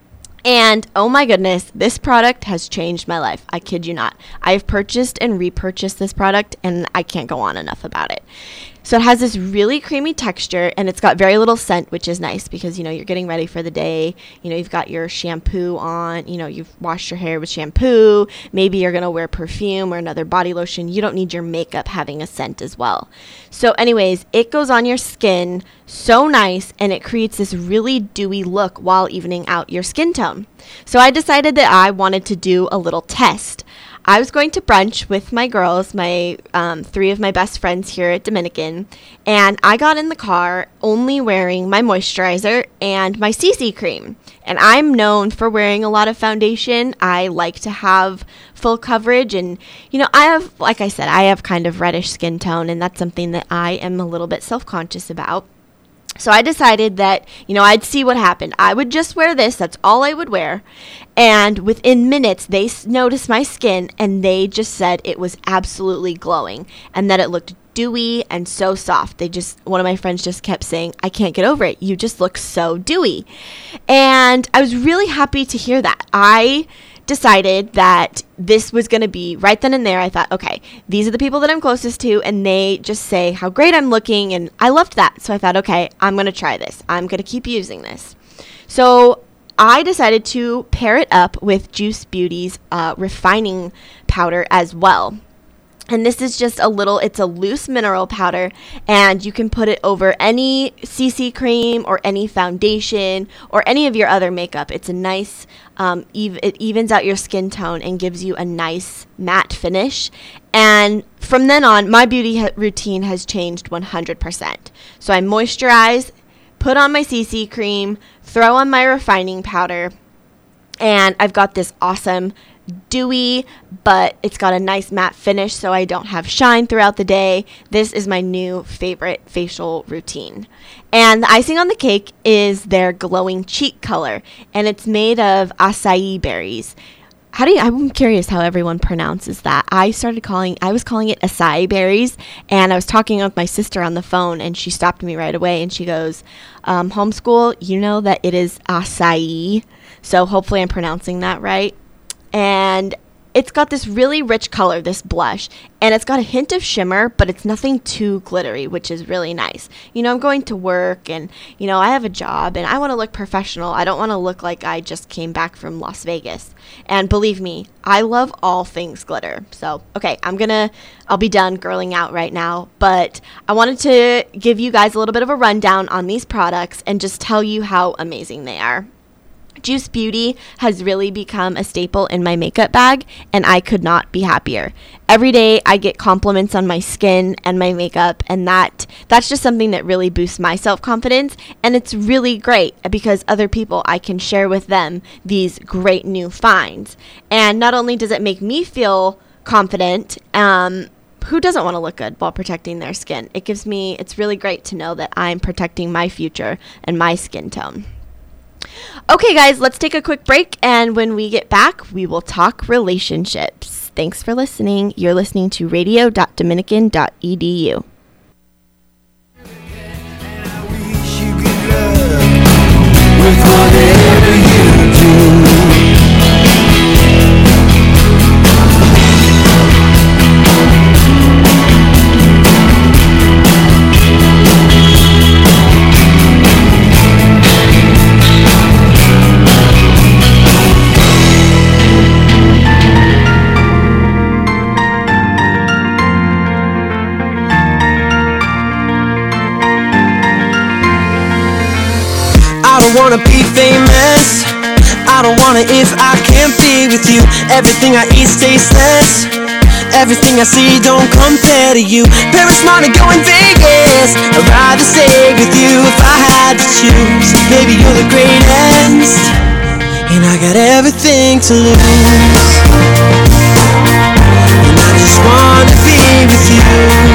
Speaker 2: And oh my goodness, this product has changed my life. I kid you not. I've purchased and repurchased this product, and I can't go on enough about it. So it has this really creamy texture, and it's got very little scent, which is nice because, you know, you're getting ready for the day. You know, you've got your shampoo on. You know, you've washed your hair with shampoo. Maybe you're going to wear perfume or another body lotion. You don't need your makeup having a scent as well. So anyways, it goes on your skin so nice, and it creates this really dewy look while evening out your skin tone. So I decided that I wanted to do a little test. I was going to brunch with my girls, my um, three of my best friends here at Dominican, and I got in the car only wearing my moisturizer and my C C cream. And I'm known for wearing a lot of foundation. I like to have full coverage, and you know, I have, like I said, I have kind of reddish skin tone, and that's something that I am a little bit self-conscious about. So I decided that, you know, I'd see what happened. I would just wear this. That's all I would wear. And within minutes, they s- noticed my skin, and they just said it was absolutely glowing and that it looked dewy and so soft. They just, one of my friends just kept saying, I can't get over it. You just look so dewy. And I was really happy to hear that. I decided that this was going to be right then and there. I thought, okay, these are the people that I'm closest to, and they just say how great I'm looking, and I loved that. So I thought, okay, I'm going to try this. I'm going to keep using this. So I decided to pair it up with Juice Beauty's uh, refining powder as well. And this is just a little, it's a loose mineral powder, and you can put it over any C C cream or any foundation or any of your other makeup. It's a nice, um, ev- it evens out your skin tone and gives you a nice matte finish. And from then on, my beauty ha- routine has changed one hundred percent. So I moisturize, put on my C C cream, throw on my refining powder, and I've got this awesome dewy, but it's got a nice matte finish so I don't have shine throughout the day. This is my new favorite facial routine. And the icing on the cake is their glowing cheek color, and it's made of acai berries. How do you, I'm curious how everyone pronounces that. I started calling, I was calling it acai berries, and I was talking with my sister on the phone, and she stopped me right away, and she goes, um, homeschool, you know that it is acai, so hopefully I'm pronouncing that right. And it's got this really rich color, this blush, and it's got a hint of shimmer, but it's nothing too glittery, which is really nice. You know, I'm going to work, and, you know, I have a job, and I want to look professional. I don't want to look like I just came back from Las Vegas. And believe me, I love all things glitter. So, okay, I'm gonna, I'll be done girling out right now, but I wanted to give you guys a little bit of a rundown on these products and just tell you how amazing they are. Juice Beauty has really become a staple in my makeup bag, and I could not be happier. Every day I get compliments on my skin and my makeup, and that that's just something that really boosts my self-confidence, and it's really great because other people, I can share with them these great new finds. And not only does it make me feel confident, um, who doesn't want to look good while protecting their skin? It gives me, it's really great to know that I'm protecting my future and my skin tone. Okay, guys, let's take a quick break, and when we get back, we will talk relationships. Thanks for listening. You're listening to radio dot dominican dot e d u.
Speaker 4: I don't wanna be famous, I don't wanna if I can't be with you. Everything I eat stays tasteless, everything I see don't compare to you. Paris, Monaco, and Vegas, I'd rather stay with you if I had to choose. Baby, you're the greatest, and I got everything to lose. And I just wanna be with you,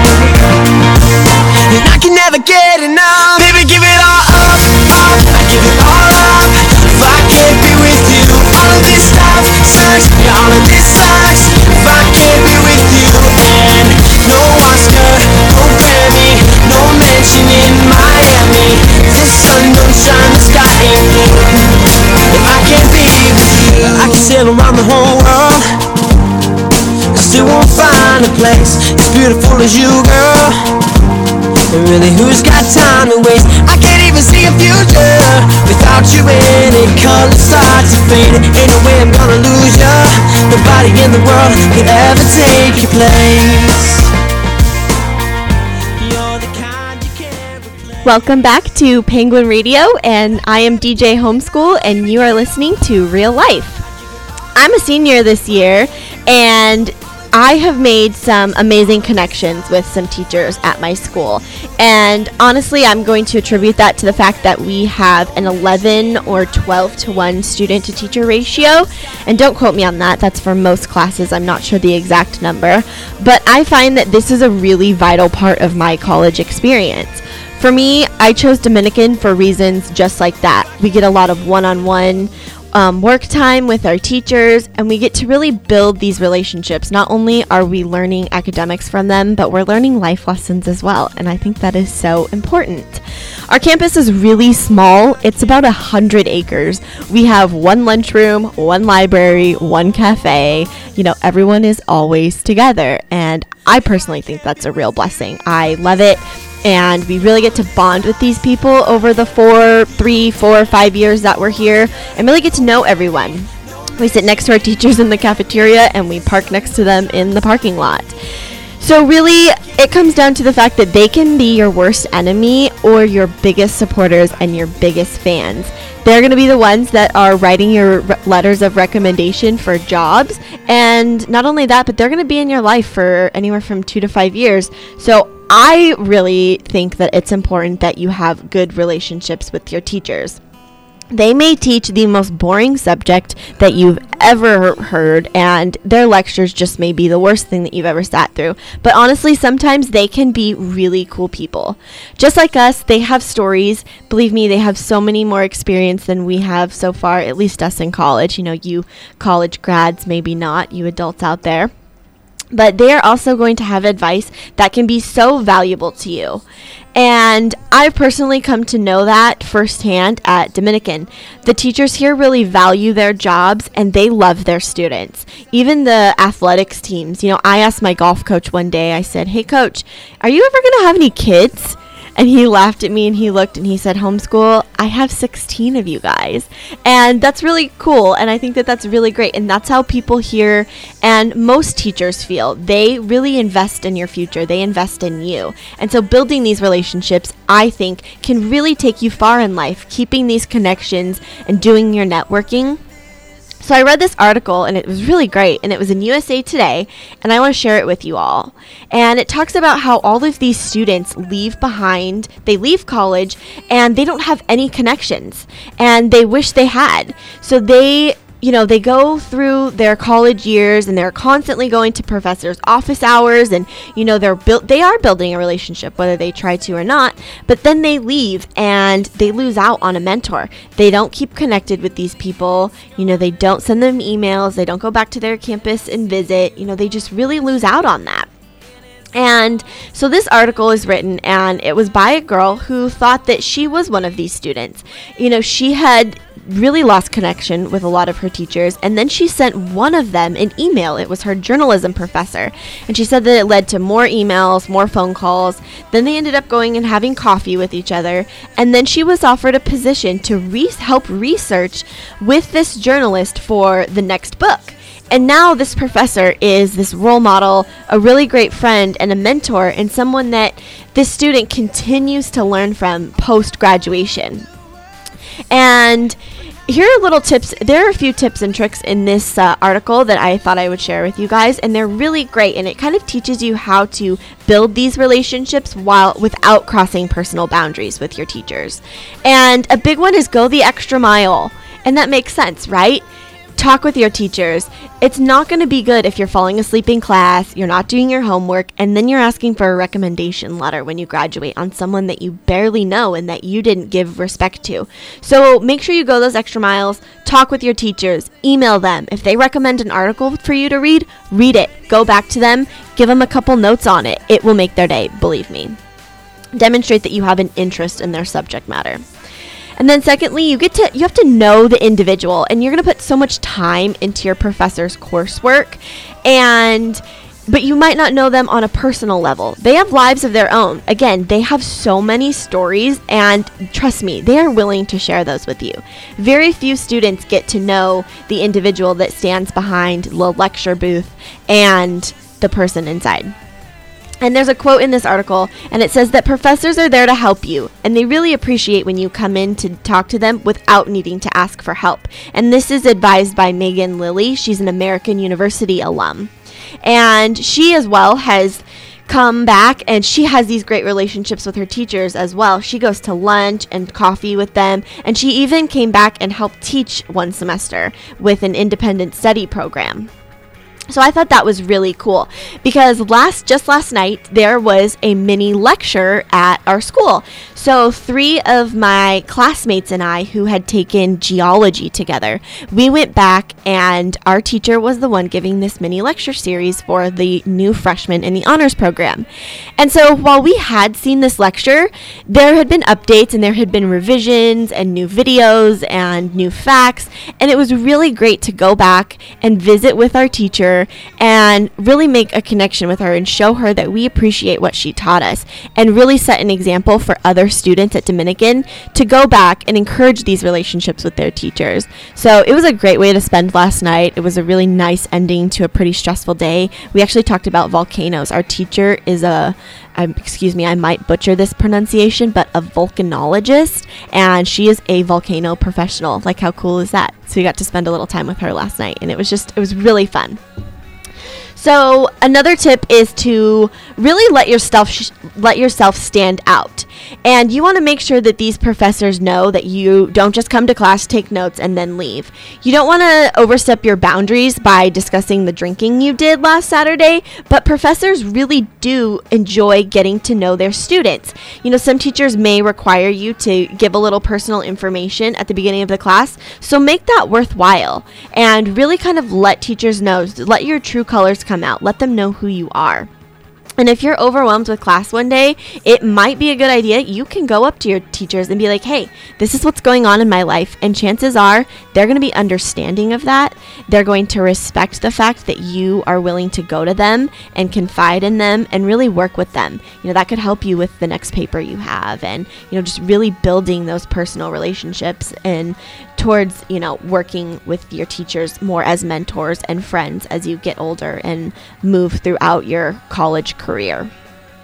Speaker 4: and I can never get enough. Baby, give it all up, up, I give it all up. If I can't be with you, all of this stuff sucks, yeah, all of this sucks. If I can't be with you, and no Oscar, no Grammy, no mansion in Miami, the sun don't shine, the sky ain't blue. If I can't be with you, I can sail around the whole world, I still won't find a place as beautiful as you, girl. And really, who's got time to waste? I can't even see a future without you in it. Colors start to fade, ain't no way I'm gonna lose ya. Nobody in the world could ever take your place. You're the kind you can't replace.
Speaker 2: Welcome back to Penguin Radio, and I am D J Homeschool, and you are listening to Real Life. I'm a senior this year, and I have made some amazing connections with some teachers at my school. And honestly, I'm going to attribute that to the fact that we have an eleven or twelve to one student to teacher ratio. And don't quote me on that. That's for most classes. I'm not sure the exact number. But I find that this is a really vital part of my college experience. For me, I chose Dominican for reasons just like that. We get a lot of one-on-one Um, work time with our teachers, and we get to really build these relationships. Not only are we learning academics from them, but we're learning life lessons as well, and I think that is so important. Our campus is really small. It's about a hundred acres. We have one lunchroom, one library, one cafe. You know, everyone is always together, and I personally think that's a real blessing. I love it. And we really get to bond with these people over the four, three, four, five years that we're here, and really get to know everyone. We sit next to our teachers in the cafeteria, and we park next to them in the parking lot. So really, it comes down to the fact that they can be your worst enemy or your biggest supporters and your biggest fans. They're going to be the ones that are writing your re- letters of recommendation for jobs. And not only that, but they're going to be in your life for anywhere from two to five years. So I really think that it's important that you have good relationships with your teachers. They may teach the most boring subject that you've ever heard, and their lectures just may be the worst thing that you've ever sat through. But honestly, sometimes they can be really cool people. Just like us, they have stories. Believe me, they have so many more experience than we have so far, at least us in college. You know, you college grads, maybe not, you adults out there. But they are also going to have advice that can be so valuable to you. And I've personally come to know that firsthand at Dominican. The teachers here really value their jobs, and they love their students. Even the athletics teams. You know, I asked my golf coach one day, I said, "Hey coach, are you ever going to have any kids?" And he laughed at me and he looked and he said, "Homeschool, I have sixteen of you guys." And that's really cool. And I think that that's really great. And that's how people here and most teachers feel. They really invest in your future. They invest in you. And so building these relationships, I think, can really take you far in life, keeping these connections and doing your networking. So I read this article, and it was really great, and it was in U S A Today, and I want to share it with you all. And it talks about how all of these students leave behind, they leave college, and they don't have any connections, and they wish they had. So they, you know, they go through their college years, and they're constantly going to professors' office hours, and, you know, they're built, they are building a relationship, whether they try to or not, but then they leave, and they lose out on a mentor. They don't keep connected with these people. You know, they don't send them emails. They don't go back to their campus and visit. You know, they just really lose out on that. And so this article is written, and it was by a girl who thought that she was one of these students. You know, she had really lost connection with a lot of her teachers, and then she sent one of them an email. It was her journalism professor, and she said that it led to more emails, more phone calls. Then they ended up going and having coffee with each other, and then she was offered a position to re- help research with this journalist for the next book. And now this professor is this role model, a really great friend and a mentor, and someone that this student continues to learn from post-graduation. And here are little tips. There are a few tips and tricks in this uh, article that I thought I would share with you guys, and they're really great, and it kind of teaches you how to build these relationships while without crossing personal boundaries with your teachers. And a big one is go the extra mile, and that makes sense, right? Talk with your teachers. It's not going to be good if you're falling asleep in class, you're not doing your homework, and then you're asking for a recommendation letter when you graduate on someone that you barely know and that you didn't give respect to. So make sure you go those extra miles. Talk with your teachers. Email them. If they recommend an article for you to read, read it. Go back to them. Give them a couple notes on it. It will make their day, believe me. Demonstrate that you have an interest in their subject matter. And then secondly, you get to you have to know the individual, and you're going to put so much time into your professor's coursework, and but you might not know them on a personal level. They have lives of their own. Again, they have so many stories, and trust me, they are willing to share those with you. Very few students get to know the individual that stands behind the lecture booth and the person inside. And there's a quote in this article, and it says that professors are there to help you, and they really appreciate when you come in to talk to them without needing to ask for help. And this is advised by Megan Lilly. She's an American University alum. And she as well has come back, and she has these great relationships with her teachers as well. She goes to lunch and coffee with them, and she even came back and helped teach one semester with an independent study program. So I thought that was really cool because last just last night there was a mini lecture at our school. So three of my classmates and I who had taken geology together, we went back and our teacher was the one giving this mini lecture series for the new freshmen in the honors program. And so while we had seen this lecture, there had been updates and there had been revisions and new videos and new facts, and it was really great to go back and visit with our teacher and really make a connection with her and show her that we appreciate what she taught us and really set an example for other students at Dominican to go back and encourage these relationships with their teachers. So it was a great way to spend last night. It was a really nice ending to a pretty stressful day. We actually talked about volcanoes. Our teacher is a Um, excuse me, I might butcher this pronunciation, but a volcanologist, and she is a volcano professional. Like, how cool is that? So we got to spend a little time with her last night, and it was just, it was really fun. So another tip is to really let yourself sh- let yourself stand out. And you want to make sure that these professors know that you don't just come to class, take notes, and then leave. You don't want to overstep your boundaries by discussing the drinking you did last Saturday, but professors really do enjoy getting to know their students. You know, some teachers may require you to give a little personal information at the beginning of the class, so make that worthwhile and really kind of let teachers know, let your true colors come out, let them know who you are. And if you're overwhelmed with class one day, it might be a good idea. You can go up to your teachers and be like, hey, this is what's going on in my life. And chances are they're going to be understanding of that. They're going to respect the fact that you are willing to go to them and confide in them and really work with them. You know, that could help you with the next paper you have and, you know, just really building those personal relationships and towards, you know, working with your teachers more as mentors and friends as you get older and move throughout your college career.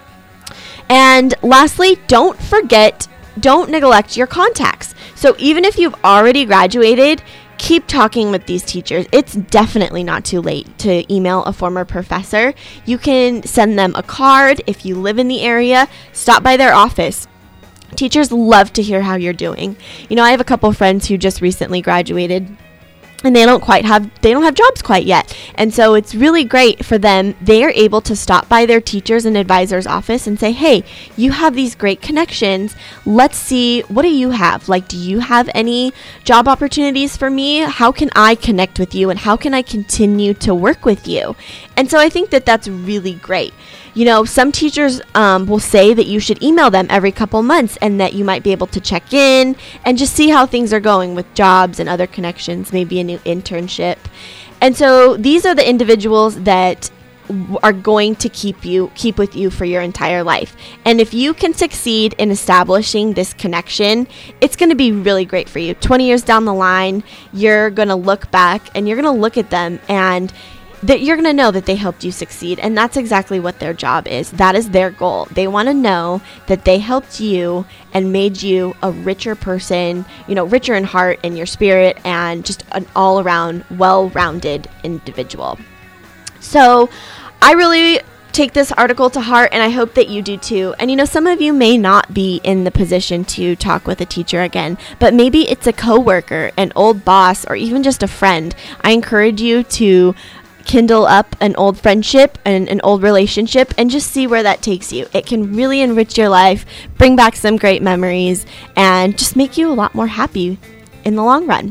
Speaker 2: And lastly, don't forget, don't neglect your contacts. So even if you've already graduated, keep talking with these teachers. It's definitely not too late to email a former professor. You can send them a card if you live in the area, stop by their office. Teachers love to hear how you're doing. You know, I have a couple friends who just recently graduated and they don't quite have, they don't have jobs quite yet. And so it's really great for them. They are able to stop by their teachers and advisors office and say, hey, you have these great connections. Let's see, what do you have? Like, do you have any job opportunities for me? How can I connect with you and how can I continue to work with you? And so I think that that's really great. You know, some teachers um, will say that you should email them every couple months and that you might be able to check in and just see how things are going with jobs and other connections, maybe a new internship. And so these are the individuals that w- are going to keep you, keep with you for your entire life. And if you can succeed in establishing this connection, it's going to be really great for you. twenty years down the line, you're going to look back and you're going to look at them and that you're going to know that they helped you succeed. And that's exactly what their job is. That is their goal. They want to know that they helped you and made you a richer person, you know, richer in heart and your spirit and just an all around well-rounded individual. So I really take this article to heart and I hope that you do too. And you know, some of you may not be in the position to talk with a teacher again, but maybe it's a coworker, an old boss, or even just a friend. I encourage you to kindle up an old friendship and an old relationship and just see where that takes you. It can really enrich your life, bring back some great memories, and just make you a lot more happy in the long run.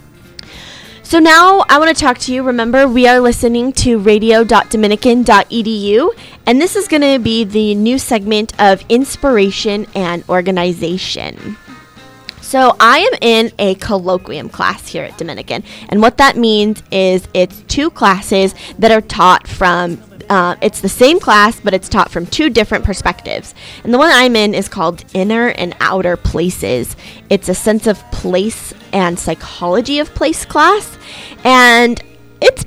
Speaker 2: So now I want to talk to you. Remember, we are listening to radio dot dominican dot e d u, and this is going to be the new segment of inspiration and organization. So I am in a colloquium class here at Dominican, and what that means is it's two classes that are taught from, uh, it's the same class, but it's taught from two different perspectives. And the one I'm in is called Inner and Outer Places. It's a sense of place and psychology of place class, and it's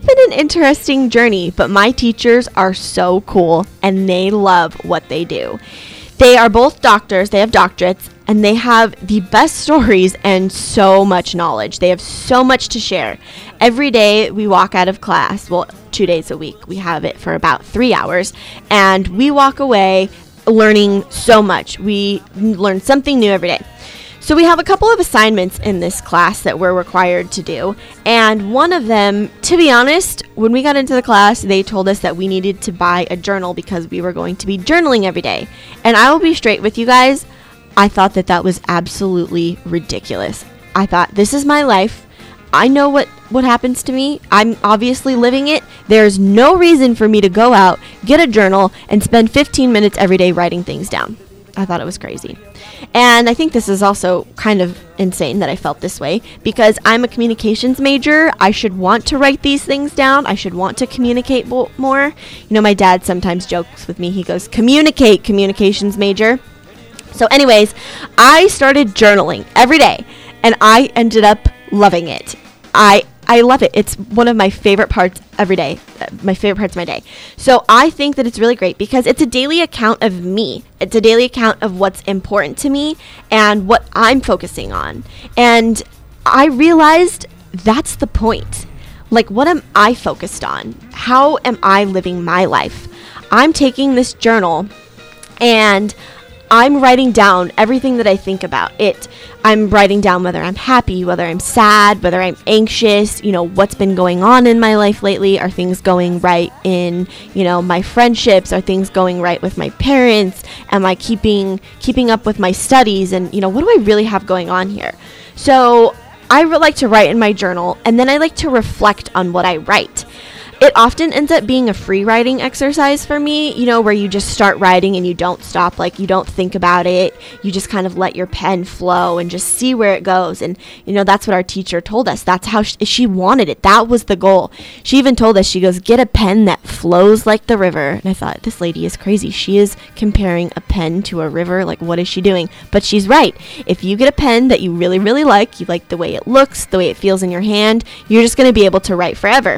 Speaker 2: been an interesting journey, but my teachers are so cool and they love what they do. They are both doctors, they have doctorates, and they have the best stories and so much knowledge. They have so much to share. Every day we walk out of class, well, two days a week, we have it for about three hours, and we walk away learning so much. We learn something new every day. So we have a couple of assignments in this class that we're required to do, and one of them, to be honest, when we got into the class, they told us that we needed to buy a journal because we were going to be journaling every day. And I will be straight with you guys, I thought that that was absolutely ridiculous. I thought, this is my life. I know what, what happens to me. I'm obviously living it. There's no reason for me to go out, get a journal, and spend fifteen minutes every day writing things down. I thought it was crazy. And I think this is also kind of insane that I felt this way because I'm a communications major. I should want to write these things down. I should want to communicate bo- more. You know, my dad sometimes jokes with me. He goes, communicate, communications major. So anyways, I started journaling every day and I ended up loving it. I I love it. It's one of my favorite parts every day, uh, my favorite parts of my day. So I think that it's really great because it's a daily account of me. It's a daily account of what's important to me and what I'm focusing on. And I realized that's the point. Like, what am I focused on? How am I living my life? I'm taking this journal and I'm writing down everything that I think about it. I'm writing down whether I'm happy, whether I'm sad, whether I'm anxious, you know, what's been going on in my life lately. Are things going right in, you know, my friendships? Are things going right with my parents? Am I keeping keeping up with my studies? And, you know, what do I really have going on here? So I re- like to write in my journal, and then I like to reflect on what I write. It often ends up being a free writing exercise for me, you know, where you just start writing and you don't stop, like you don't think about it. You just kind of let your pen flow and just see where it goes. And, you know, that's what our teacher told us. That's how she, she wanted it. That was the goal. She even told us, she goes, get a pen that flows like the river. And I thought, this lady is crazy. She is comparing a pen to a river. Like, what is she doing? But she's right. If you get a pen that you really, really like, you like the way it looks, the way it feels in your hand, you're just going to be able to write forever.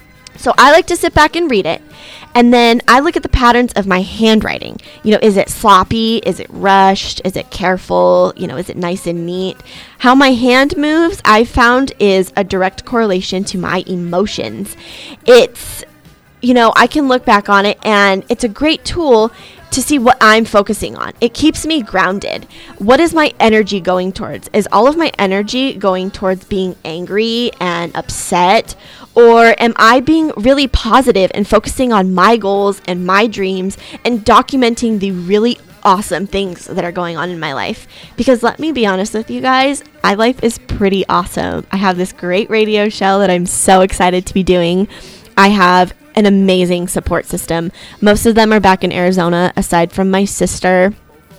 Speaker 2: So I like to sit back and read it, and then I look at the patterns of my handwriting. You know, is it sloppy? Is it rushed? Is it careful? You know, is it nice and neat? How my hand moves, I found, is a direct correlation to my emotions. It's, you know, I can look back on it, and it's a great tool to see what I'm focusing on. It keeps me grounded. What is my energy going towards? Is all of my energy going towards being angry and upset? Or am I being really positive and focusing on my goals and my dreams and documenting the really awesome things that are going on in my life? Because let me be honest with you guys, my life is pretty awesome. I have this great radio show that I'm so excited to be doing. I have an amazing support system. Most of them are back in Arizona, aside from my sister.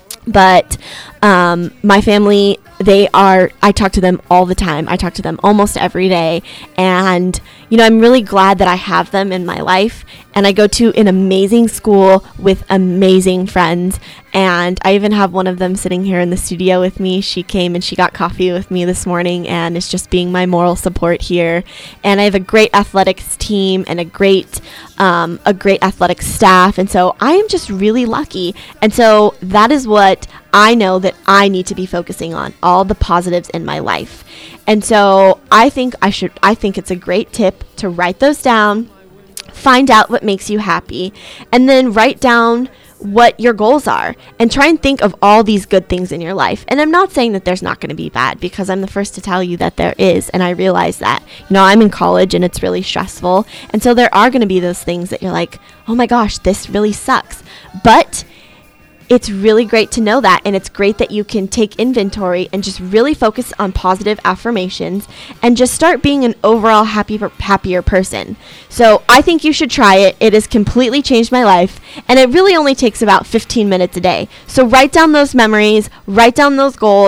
Speaker 2: But um, my family, they are, I talk to them all the time. I talk to them almost every day. And, you know, I'm really glad that I have them in my life. And I go to an amazing school with amazing friends. And I even have one of them sitting here in the studio with me. She came and she got coffee with me this morning and is just being my moral support here. And I have a great athletics team and a great, um, a great athletic staff. And so I am just really lucky. And so that is what I know that I need to be focusing on, all the positives in my life. And so I think I should, I think it's a great tip to write those down, find out what makes you happy, and then write down what your goals are and try and think of all these good things in your life. And I'm not saying that there's not going to be bad, because I'm the first to tell you that there is, and I realize that. You know, I'm in college and it's really stressful, and so there are going to be those things that you're like, oh my gosh, this really sucks. But it's really great to know that, and it's great that you can take inventory and just really focus on positive affirmations and just start being an overall happy, happier person. So I think you should try it. It has completely changed my life, and it really only takes about fifteen minutes a day. So write down those memories, write down those goals,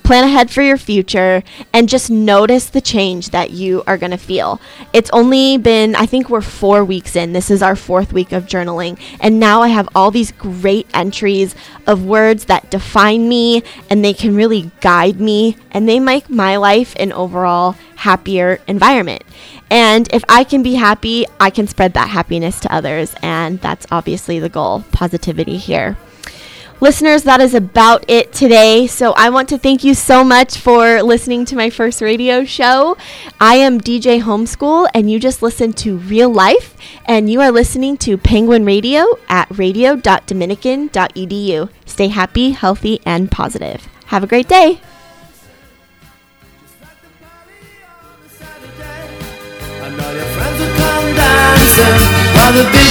Speaker 2: Plan ahead for your future and just notice the change that you are going to feel. It's only been, I think we're four weeks in. This is our fourth week of journaling. And now I have all these great entries of words that define me, and they can really guide me, and they make my life an overall happier environment. And if I can be happy, I can spread that happiness to others. And that's obviously the goal, positivity here. Listeners, that is about it today. So I want to thank you so much for listening to my first radio show. I am D J Homeschool, and you just listened to Real Life, and you are listening to Penguin Radio at radio dot dominican dot e d u. Stay happy, healthy, and positive. Have a great day.
Speaker 4: I know your friends will come dancing while the